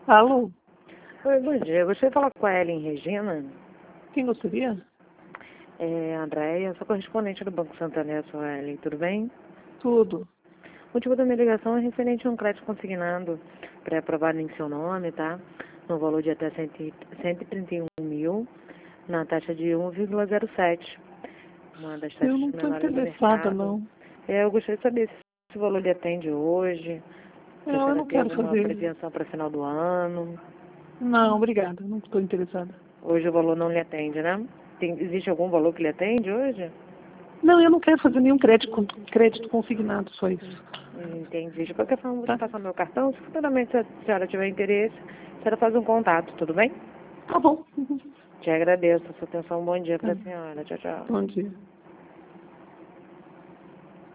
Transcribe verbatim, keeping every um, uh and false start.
Alô? Oi, bom dia. Eu gostaria de falar com a Ellen Regina. Quem gostaria? É, Andréia, sou correspondente do Banco Santander, sou a Ellen, tudo bem? Tudo. O motivo da minha ligação é referente a um crédito consignado pré-aprovado em seu nome, tá? No valor de até cento e trinta e um mil, na taxa de um vírgula zero sete. Uma das Eu taxas não estou menores do interessada, mercado. não. É, eu gostaria de saber se esse valor lhe atende hoje, se a Não, eu senhora não tem quero alguma fazer. prevenção para final do ano. Não, obrigada. Não estou interessada. Hoje o valor não lhe atende, né? Tem, existe algum valor que lhe atende hoje? Não, eu não quero fazer nenhum crédito, crédito consignado, só isso. Entendi. De qualquer forma, vou te Tá? passar meu cartão. Se futuramente a senhora tiver interesse, a senhora faz um contato, tudo bem? Tá bom. Te agradeço a sua atenção. Bom dia para Tá. a senhora. Tchau, tchau. Bom dia.